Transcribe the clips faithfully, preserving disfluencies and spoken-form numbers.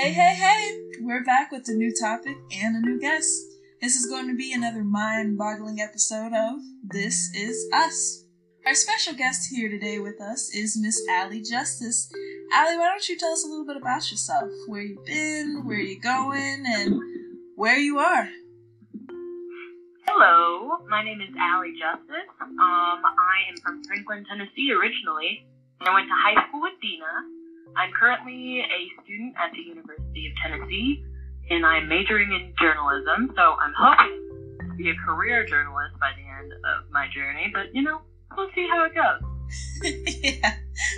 Hey, hey, hey! We're back with a new topic and a new guest. This is going to be another mind-boggling episode of This Is Us. Our special guest here today with us is Miss Allie Justice. Allie, why don't you tell us a little bit about yourself? Where you've been, where you're going, and where you are. Hello, my name is Allie Justice. Um, I am from Franklin, Tennessee originally. I went to high school with Dina. I'm currently a student at the University of Tennessee, and I'm majoring in journalism, so I'm hoping to be a career journalist by the end of my journey, but, you know, we'll see how it goes. Yeah.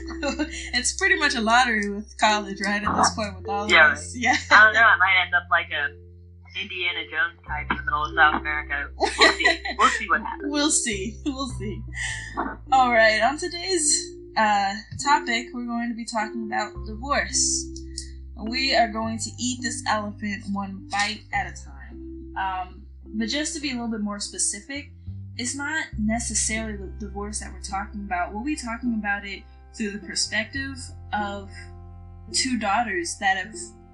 It's pretty much a lottery with college, right, at this point with all of yeah, us. Right. Yeah. I don't know, I might end up like a Indiana Jones type in the middle of South America. We'll see. We'll see what happens. We'll see. We'll see. All right, on today's uh, topic, we're going to be talking about divorce. We are going to eat this elephant one bite at a time. Um, but just to be a little bit more specific, it's not necessarily the divorce that we're talking about. We'll be talking about it through the perspective of two daughters that have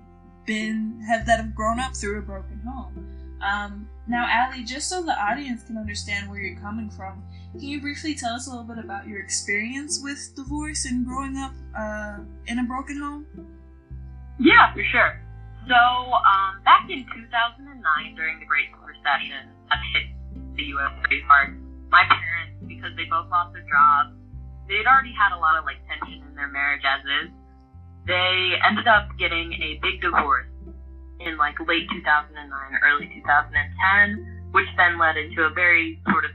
been have that have grown up through a broken home. Um, now, Allie, just so the audience can understand where you're coming from, can you briefly tell us a little bit about your experience with divorce and growing up uh, in a broken home? Yeah, for sure. So, um, back in two thousand nine, during the Great Recession that hit the U S pretty hard, my parents, because they both lost their jobs, they'd already had a lot of, like, tension in their marriage as is. They ended up getting a big divorce in, like, late two thousand nine, early two thousand ten, which then led into a very sort of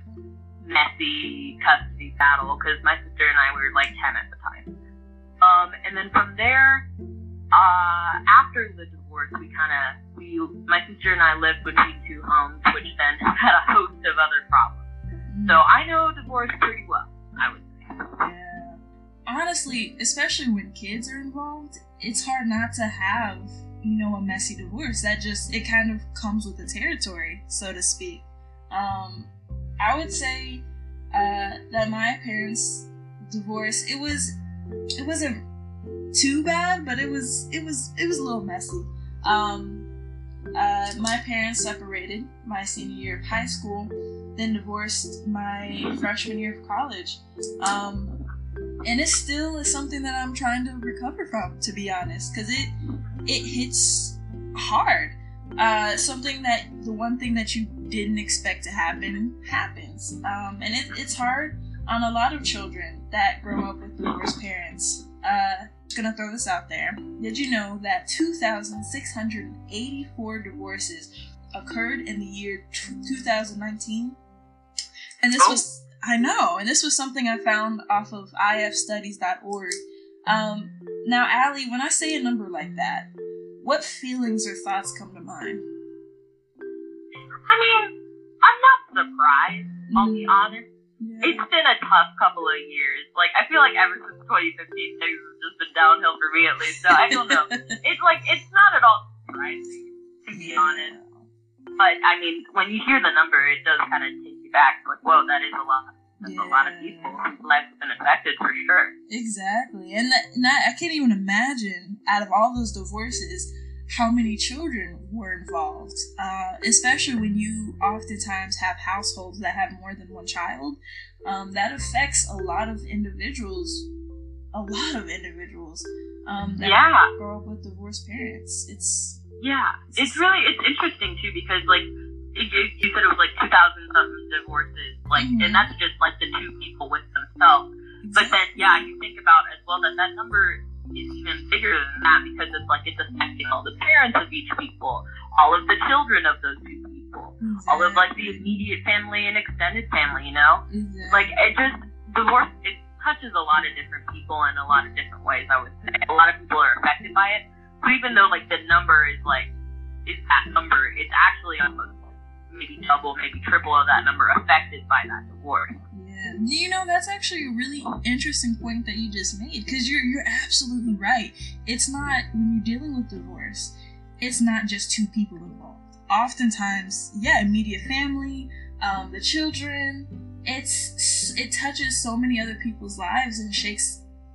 messy custody battle, because my sister and I were, like, ten at the time. Um, and then from there, uh, after the divorce, we kind of, we, my sister and I lived between two homes, which then had a host of other problems. So I know divorce pretty well, I would say. Yeah. Honestly, especially when kids are involved, it's hard not to have, you know, a messy divorce. That just, it kind of comes with the territory, so to speak. Um, I would say uh, that my parents' divorce, it was, it wasn't too bad, but it was, it was, it was a little messy. Um, uh, my parents separated my senior year of high school, then divorced my freshman year of college. Um, and it still is something that I'm trying to recover from, to be honest, because it, it hits hard. Uh, something that, the one thing that you didn't expect to happen, happens. Um, and it, it's hard on a lot of children that grow up with divorced parents. Uh, just gonna throw this out there. Did you know that two thousand six hundred eighty-four divorces occurred in the year two thousand nineteen? And this was, I know, and this was something I found off of I F studies dot org. Um, now, Allie, when I say a number like that, what feelings or thoughts come to mind? I mean, I'm not surprised, I'll be honest. Yeah. It's been a tough couple of years. Like, I feel like ever since twenty fifteen, things have just been downhill for me at least. So I don't know. It's like, it's not at all surprising, to be honest. But, I mean, when you hear the number, it does kind of take you back. Like, whoa, that is a lot. That's yeah. a lot of people whose lives have been affected, for sure. Exactly. And, that, and I, I can't even imagine, out of all those divorces, how many children were involved, uh, especially when you oftentimes have households that have more than one child. Um, that affects a lot of individuals, a lot of individuals um, that yeah. grow up with divorced parents. It's yeah, it's really it's interesting too, because like you, you said, it was like two thousand something divorces, like, mm-hmm. and that's just like the two people with themselves. Exactly. But then yeah, you think about as well that that number is even bigger than that, because it's like it's affecting all the parents of each people, all of the children of those two people, exactly. all of like the immediate family and extended family, you know? Exactly. Like, it just, divorce, it touches a lot of different people in a lot of different ways, I would say. A lot of people are affected by it. So even though like the number is like, is that number, it's actually almost maybe double, maybe triple of that number affected by that divorce. Yeah. You know, that's actually a really interesting point that you just made, because you're you're absolutely right. It's not, when you're dealing with divorce, it's not just two people involved. Oftentimes, yeah, immediate family, um, the children, it's it touches so many other people's lives and shakes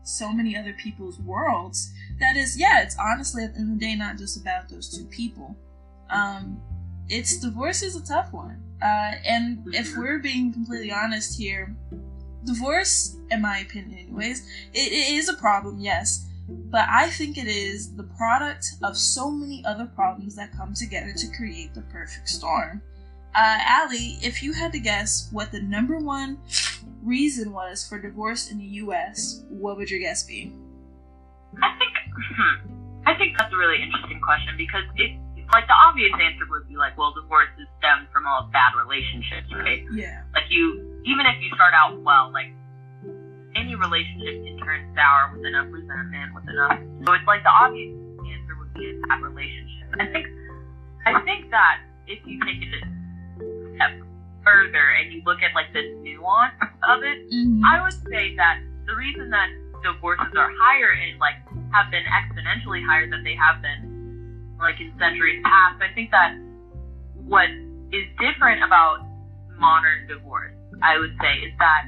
so many other people's worlds. That is, yeah, it's honestly at the end of the day not just about those two people. Um, it's divorce is a tough one. Uh, and if we're being completely honest here, divorce, in my opinion anyways, it, it is a problem, yes, but I think it is the product of so many other problems that come together to create the perfect storm. Uh, Allie, if you had to guess what the number one reason was for divorce in the U S, what would your guess be? I think, hmm, I think that's a really interesting question because it, like, the obvious answer would be like, well, divorce is stemmed from all bad relationships, right? Yeah. Like, you, even if you start out well, like, any relationship can turn sour with enough resentment, with enough. So it's like the obvious answer would be a bad relationship. I think, I think that if you take it a step further and you look at like the nuance of it, mm-hmm. I would say that the reason that divorces are higher and like have been exponentially higher than they have been like in centuries past, I think that what is different about modern divorce, I would say, is that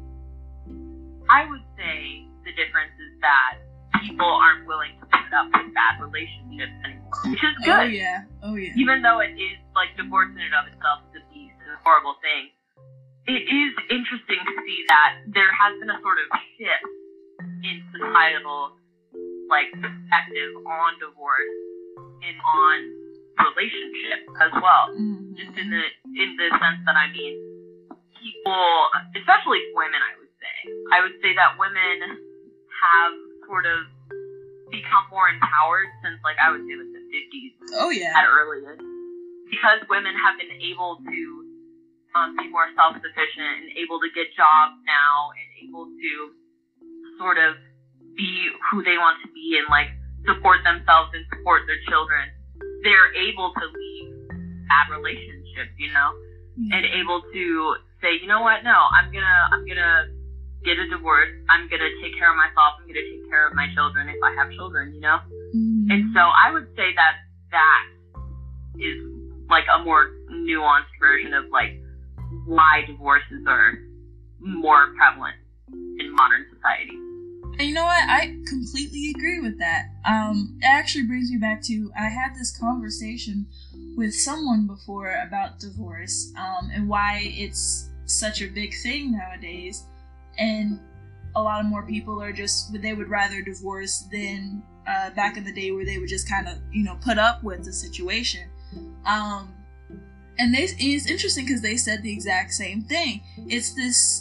I would say the difference is that people aren't willing to put up with bad relationships anymore, which is good. Oh yeah, oh yeah. Even though it is like divorce in and of itself is a beast, is a horrible thing. It is interesting to see that there has been a sort of shift in societal like perspective on divorce and on relationship as well. Mm-hmm. Just in the in the sense that I mean people, especially women, I would say. I would say that women have sort of become more empowered since like I would say like the fifties. Oh yeah. At earliest. Because women have been able to um, be more self-sufficient and able to get jobs now and able to sort of be who they want to be and like support themselves and support their children, they're able to leave bad relationships, you know, mm-hmm. and able to say, you know what, no, I'm gonna, I'm gonna get a divorce. I'm gonna take care of myself. I'm gonna take care of my children if I have children, you know. Mm-hmm. And so I would say that that is like a more nuanced version of like why divorces are more prevalent in modern society. And you know what? I completely agree with that. Um, it actually brings me back to, I had this conversation with someone before about divorce, um, and why it's such a big thing nowadays. And a lot of more people are just, they would rather divorce than uh, back in the day where they would just kind of, you know, put up with the situation. Um, and they, it's interesting because they said the exact same thing. It's this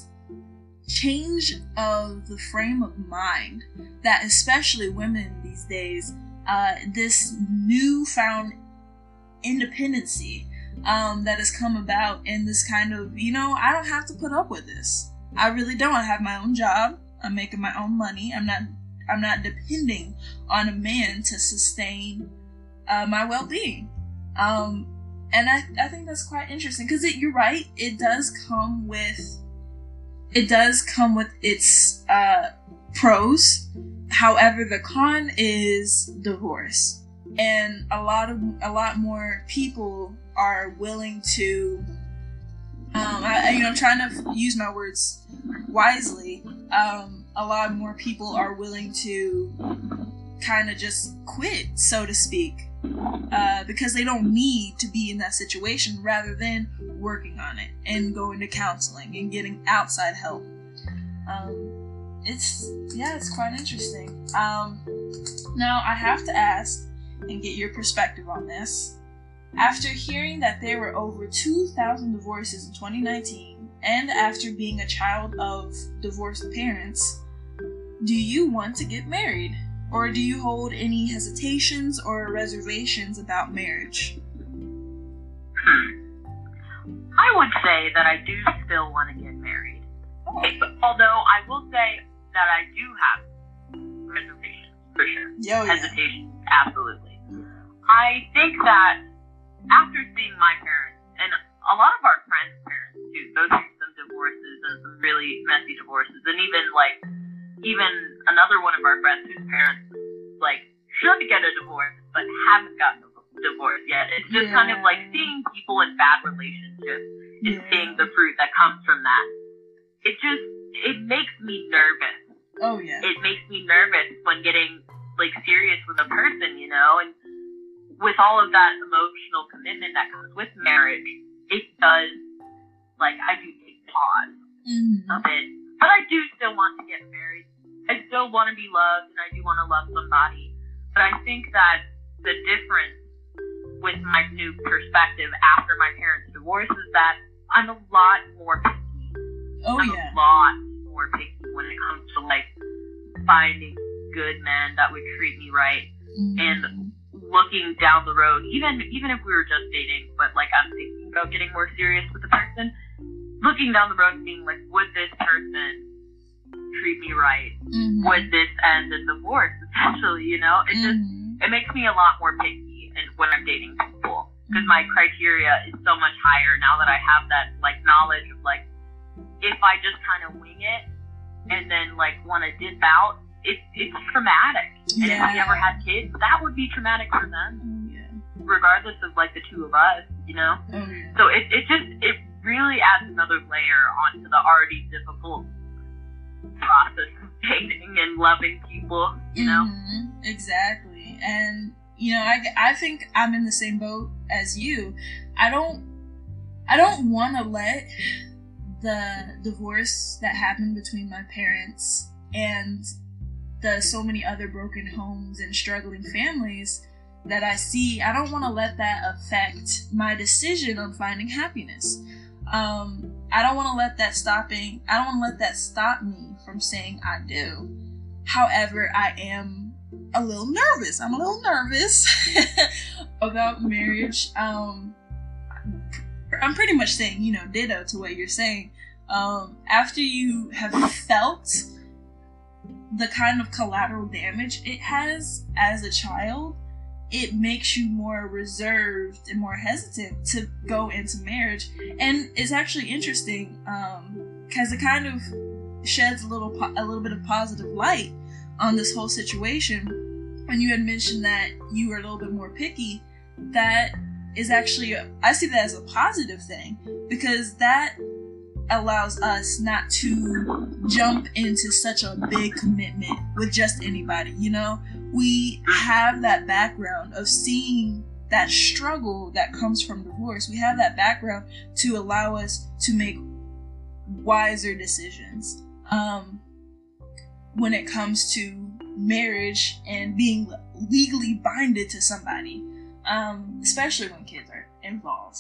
change of the frame of mind that especially women these days, uh, this newfound independency um, that has come about in this kind of, you know, I don't have to put up with this. I really don't. I have my own job. I'm making my own money. I'm not I'm not depending on a man to sustain uh, my well-being. Um, and I, I think that's quite interesting because you're right. It does come with It does come with its uh, pros. However, the con is divorce, and a lot of a lot more people are willing to. Um, I, you know, I'm trying to use my words wisely. Um, a lot more people are willing to kind of just quit, so to speak, uh, because they don't need to be in that situation, rather than working on it and going to counseling and getting outside help. Um, it's, yeah, it's quite interesting. Um, now, I have to ask and get your perspective on this. After hearing that there were over two thousand divorces in twenty nineteen, and after being a child of divorced parents, do you want to get married? Or do you hold any hesitations or reservations about marriage? Hmm. I would say that I do still want to get married. Oh. Although I will say that I do have reservations, for sure. Oh, yeah. Hesitations, absolutely. I think that after seeing my parents, and a lot of our friends' parents too, go through some divorces and some really messy divorces, and even like, even another one of our friends whose parents like should get a divorce but haven't gotten a divorce yet. It's just yeah. kind of like seeing people in bad relationships and yeah. seeing the fruit that comes from that. It just, it makes me nervous Oh, yeah. It makes me nervous when getting, like, serious with a person, you know? And with all of that emotional commitment that comes with marriage, it does, like, I do take pause mm-hmm. a bit. But I do still want to get married. I still want to be loved, and I do want to love somebody. But I think that the difference with my new perspective after my parents' divorce is that I'm a lot more picky. Oh, I'm yeah. a lot more picky when it comes to, like, finding good men that would treat me right. Mm-hmm. And looking down the road, even even if we were just dating, but, like, I'm thinking about getting more serious with the person, looking down the road and being like, would this person treat me right? Mm-hmm. Would this end in divorce, essentially, you know? It just, mm-hmm. it makes me a lot more picky and when I'm dating people. Because my criteria is so much higher now that I have that, like, knowledge of, like, if I just kind of wing it and then, like, want to dip out, it, it's traumatic. And yeah. if we ever had kids, that would be traumatic for them. Oh, yeah. Regardless of, like, the two of us, you know? Oh, yeah. So it, it just, it really adds another layer onto the already difficult process of dating and loving people, you know? Mm-hmm. Exactly. And, you know, I, I think I'm in the same boat as you. I don't, I don't want to let the divorce that happened between my parents and the so many other broken homes and struggling families that I see, I don't want to let that affect my decision on finding happiness. Um, I don't want to let that stopping, I don't want to let that stop me from saying I do. However, I am a little nervous. I'm a little nervous about marriage. Um, I'm pretty much saying, you know, ditto to what you're saying. Um, after you have felt the kind of collateral damage it has as a child, it makes you more reserved and more hesitant to go into marriage. And it's actually interesting because um, it kind of sheds a little po- a little bit of positive light on this whole situation. When you had mentioned that you were a little bit more picky, that is actually, a, I see that as a positive thing, because that allows us not to jump into such a big commitment with just anybody, you know? We have that background of seeing that struggle that comes from divorce. We have that background to allow us to make wiser decisions um, when it comes to marriage and being legally binded to somebody, um, especially when kids are involved.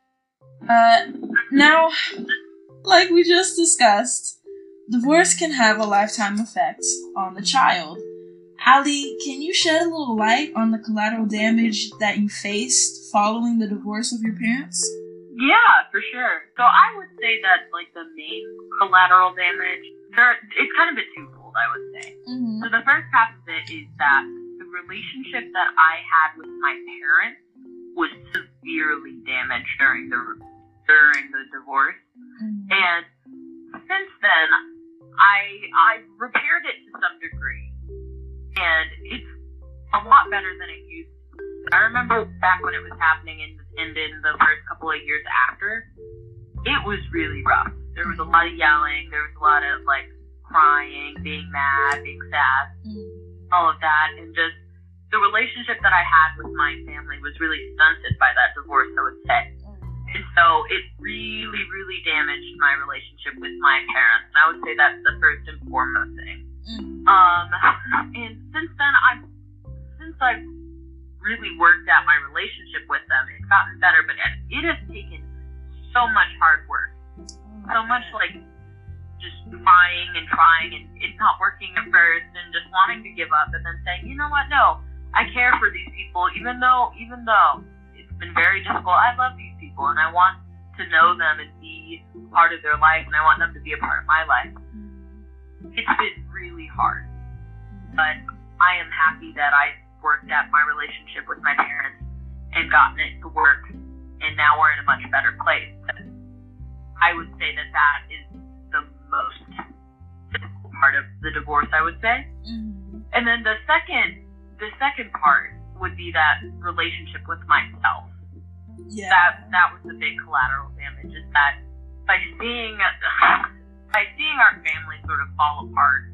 Uh, now, like we just discussed, divorce can have a lifetime effect on the child. Ali, can you shed a little light on the collateral damage that you faced following the divorce of your parents? Yeah, for sure. So I would say that, like, the main collateral damage, there, it's kind of a twofold, I would say. Mm-hmm. So the first half of it is that the relationship that I had with my parents was severely damaged during the during the divorce. Mm-hmm. And since then, I I repaired it to some degree, and it's a lot better than it used to. I remember back when it was happening, and and in the first couple of years after, it was really rough. There was a lot of yelling. There was a lot of, like, crying, being mad, being sad, mm-hmm. all of that, and just the relationship that I had with my family was really stunted by that divorce, I would say. And so it really, really damaged my relationship with my parents. And I would say that's the first and foremost thing. Mm. Um, and since then, I've, since I've really worked at my relationship with them, it's gotten better, but it has taken so much hard work. So much, like, just trying and trying, and it's not working at first, and just wanting to give up, and then saying, you know what, no, I care for these people, even though, even though it's been very difficult. I love these people, and I want to know them and be part of their life, and I want them to be a part of my life. It's been really hard, but I am happy that I worked at my relationship with my parents and gotten it to work, and now we're in a much better place. I would say that that is the most difficult part of the divorce, I would say. Mm-hmm. And then the second, the second part would be that relationship with myself. Yeah. That that was the big collateral damage, is that by seeing by seeing our family sort of fall apart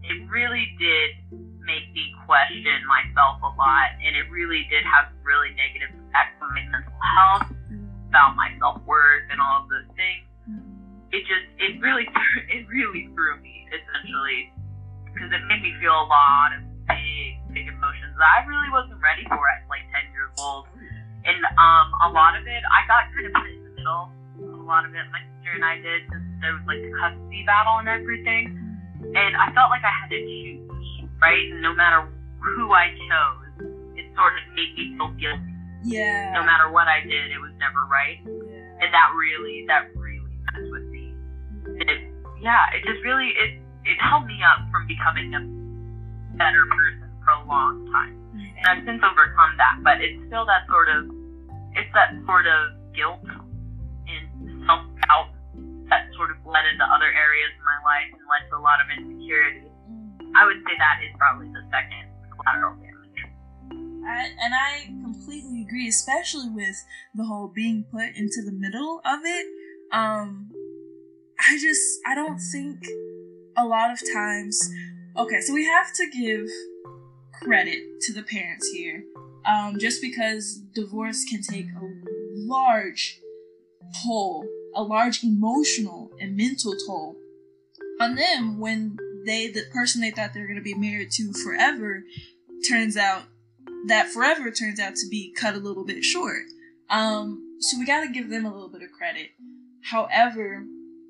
it really did make me question myself a lot, and it really did have really negative effects on my mental health, about my self-worth, and all of those things. It just, it really, it really threw me, essentially, because it made me feel a lot of big, big emotions that I really wasn't ready for at like ten years old. And um, a lot of it, I got kind of put in the middle. A lot of it, my sister and I did, since there was like the custody battle and everything. And I felt like I had to choose, right? And no matter who I chose, it sort of made me feel guilty. Yeah. No matter what I did, it was never right. Yeah. And that really, that really messed with me. It, yeah, it just really, it, it held me up from becoming a better person for a long time. And I've since overcome that, but it's still that sort of, it's that sort of guilt and self-doubt that sort of bled into other areas in my life and led to a lot of insecurity. I would say that is probably the second collateral damage. I, and I completely agree, especially with the whole being put into the middle of it. Um, I just, I don't think a lot of times, okay, so we have to give credit to the parents here, um, just because divorce can take a large toll, a large emotional and mental toll on them when they, the person they thought they were going to be married to forever, turns out, that forever turns out to be cut a little bit short. Um, so we got to give them a little bit of credit. However,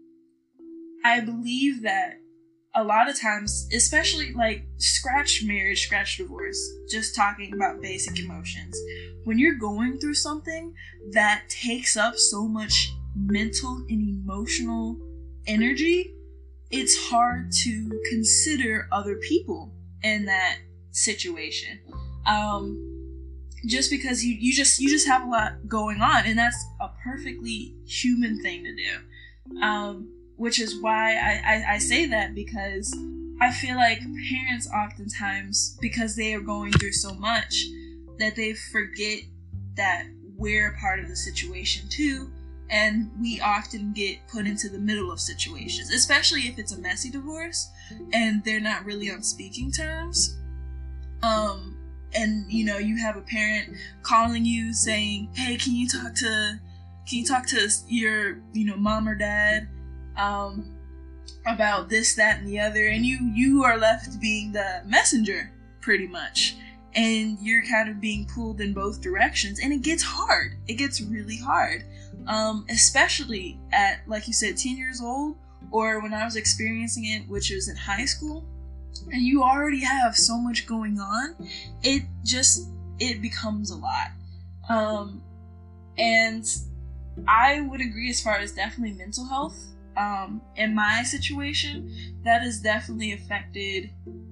I believe that a lot of times, especially like scratch marriage, scratch divorce, just talking about basic emotions, when you're going through something that takes up so much mental and emotional energy, it's hard to consider other people in that situation. Um, just because you, you just you just have a lot going on, and that's a perfectly human thing to do. Um, which is why I, I, I say that, because I feel like parents oftentimes, because they are going through so much, that they forget that we're a part of the situation too, and we often get put into the middle of situations, especially if it's a messy divorce and they're not really on speaking terms. Um, and you know, you have a parent calling you saying, "Hey, can you talk to, can you talk to your, you know, mom or dad, um, about this, that, and the other," and you you are left being the messenger, pretty much, and you're kind of being pulled in both directions, and it gets hard. It gets really hard, um, especially at, like you said, ten years old, or when I was experiencing it, which was in high school, and you already have so much going on. It just, it becomes a lot, um, and I would agree as far as definitely mental health. Um, in my situation, that has definitely affected,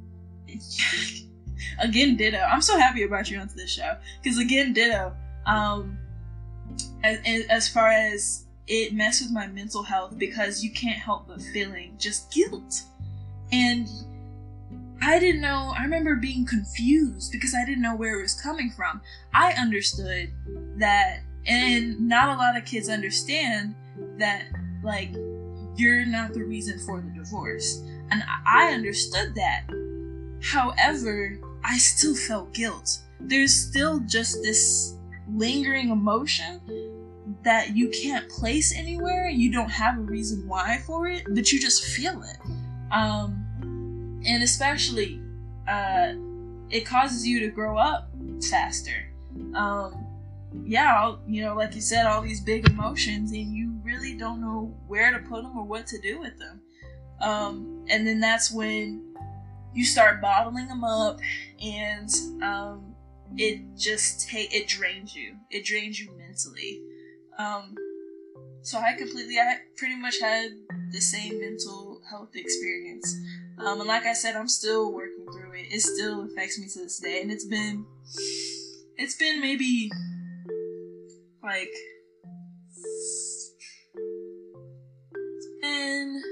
again, ditto. I'm so happy about you onto this show, because again, ditto, um, as, as far as it messed with my mental health, because you can't help but feeling just guilt, and I didn't know, I remember being confused, because I didn't know where it was coming from. I understood that, and not a lot of kids understand that, like, you're not the reason for the divorce. And I understood that. However, I still felt guilt. There's still just this lingering emotion that you can't place anywhere. You don't have a reason why for it, but you just feel it. Um, and especially, uh, it causes you to grow up faster. Um, yeah, all, you know, like you said, all these big emotions, and you really don't know where to put them or what to do with them. Um, and then that's when you start bottling them up, and um, it just ta- it drains you. It drains you mentally. Um, so I completely, I pretty much had the same mental health experience. Um, and like I said, I'm still working through it. It still affects me to this day, and it's been, it's been maybe like, it's been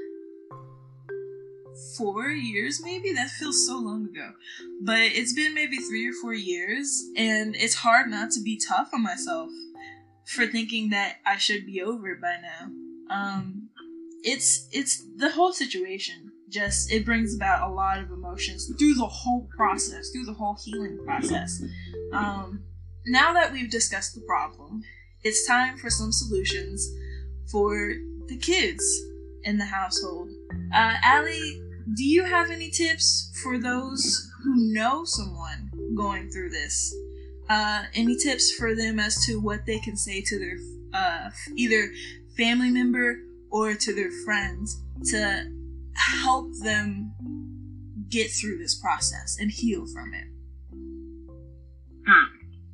four years maybe? That feels so long ago. But it's been maybe three or four years, and it's hard not to be tough on myself for thinking that I should be over it by now. Um, it's, it's the whole situation, just, it brings about a lot of emotions through the whole process, through the whole healing process. Um, now that we've discussed the problem, it's time for some solutions for the kids in the household. Uh, Allie, do you have any tips for those who know someone going through this? Uh, any tips for them as to what they can say to their uh, either family member or to their friends to help them get through this process and heal from it? Hmm.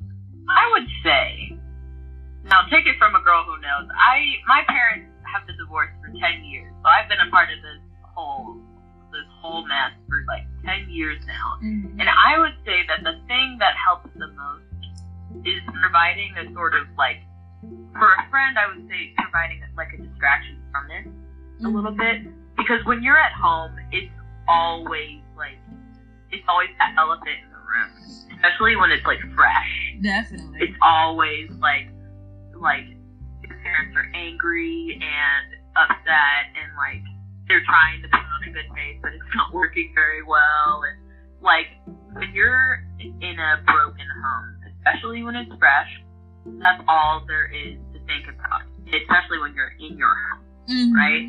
I would say, now take it from a girl who knows. I my parents have been divorced for ten years, so I've been a part of this whole this whole mess for like ten years now. Mm-hmm. And I would say that the thing that helps the most is providing a sort of like, for a friend, I would say providing like a distraction from this mm-hmm. a little bit. Because when you're at home, it's always like, it's always that elephant in the room. Especially when it's like fresh. Definitely. It's always like, like, your parents are angry and upset and like, they're trying to put on a good face, but it's not working very well. And like, when you're in a broken home, especially when it's fresh, that's all there is to think about. Especially when you're in your home, mm-hmm. right?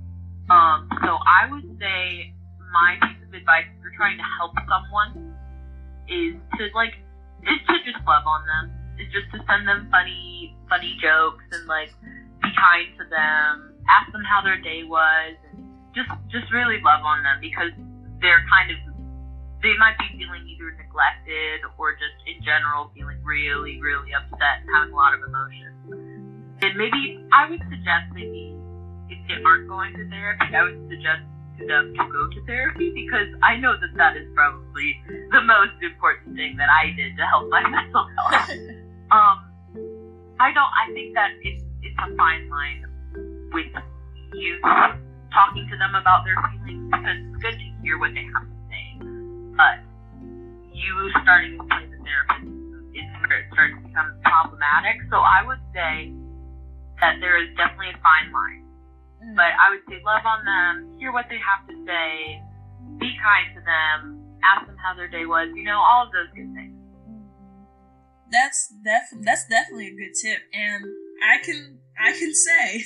Um, so I would say my piece of advice if you're trying to help someone is to like, is to just love on them. Is just to send them funny, funny jokes and like be kind to them. Ask them how their day was. And just, just really love on them because they're kind of, they might be feeling either neglected or just in general feeling really, really upset and having a lot of emotions. And maybe I would suggest maybe if they aren't going to therapy, I would suggest to them to go to therapy because I know that that is probably the most important thing that I did to help my mental health. um, I don't, I think that it's, it's a fine line with you talking to them about their feelings because it's good to hear what they have to say. But you starting to play the therapist is where it starts to become problematic. So I would say that there is definitely a fine line. Mm. But I would say love on them, hear what they have to say, be kind to them, ask them how their day was, you know, all of those good things. That's def- that's definitely a good tip. And I can I can say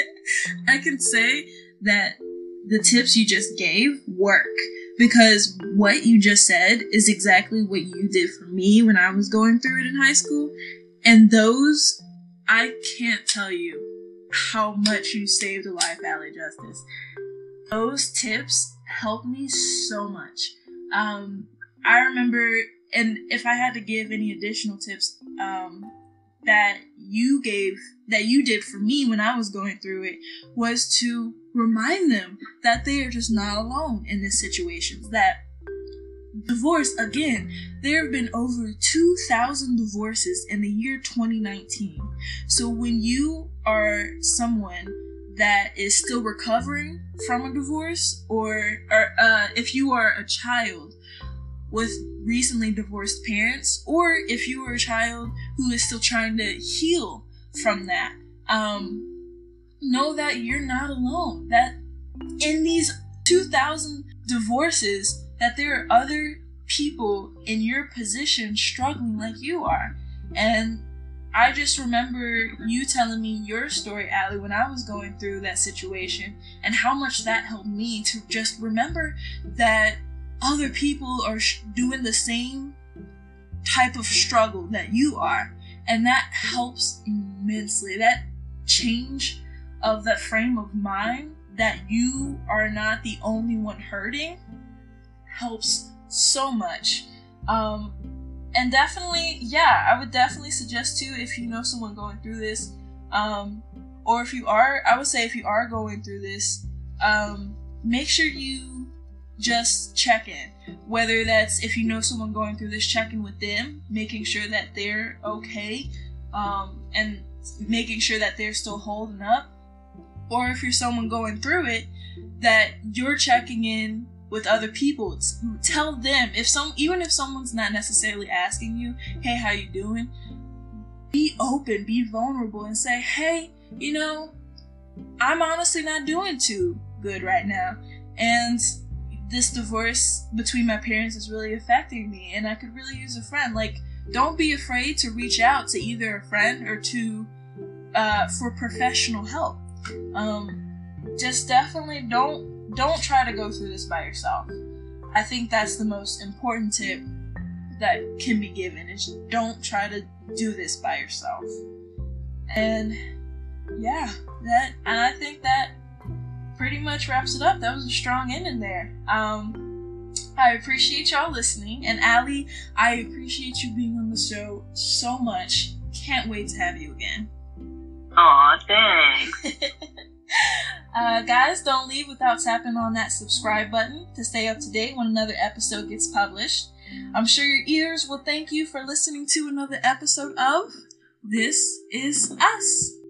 I can say that the tips you just gave work because what you just said is exactly what you did for me when I was going through it in high school. And those, I can't tell you how much you saved a life, Allie Justice. Those tips helped me so much. Um, I remember, and if I had to give any additional tips, um, that you gave, that you did for me when I was going through it, was to remind them that they are just not alone in this situation. That divorce, again, there have been over two thousand divorces in the year twenty nineteen. So when you are someone that is still recovering from a divorce, or, or uh, if you are a child with recently divorced parents, or if you are a child who is still trying to heal from that, um, know that you're not alone. That in these two thousand divorces, that there are other people in your position struggling like you are. And I just remember you telling me your story, Allie, when I was going through that situation, and how much that helped me to just remember that other people are sh- doing the same type of struggle that you are. And that helps immensely. That change of that frame of mind, that you are not the only one hurting, helps so much. Um, and definitely, yeah, I would definitely suggest too, if you know someone going through this, um, or if you are, I would say if you are going through this, um, make sure you just check in. Whether that's, if you know someone going through this, check in with them, making sure that they're okay, um, and making sure that they're still holding up. Or if you're someone going through it, that you're checking in with other people. Tell them, if some, even if someone's not necessarily asking you, hey, how you doing? Be open, be vulnerable, and say, hey, you know, I'm honestly not doing too good right now. and this divorce between my parents is really affecting me, and I could really use a friend. Like, don't be afraid to reach out to either a friend or to uh, for professional help. Um, just definitely don't don't try to go through this by yourself. I think that's the most important tip that can be given, is don't try to do this by yourself. And yeah, that and I think that pretty much wraps it up. That was a strong ending there. Um, I appreciate y'all listening, and Allie, I appreciate you being on the show so much. Can't wait to have you again. Aw, thanks. uh, guys, don't leave without tapping on that subscribe button to stay up to date when another episode gets published. I'm sure your ears will thank you for listening to another episode of This Is Us.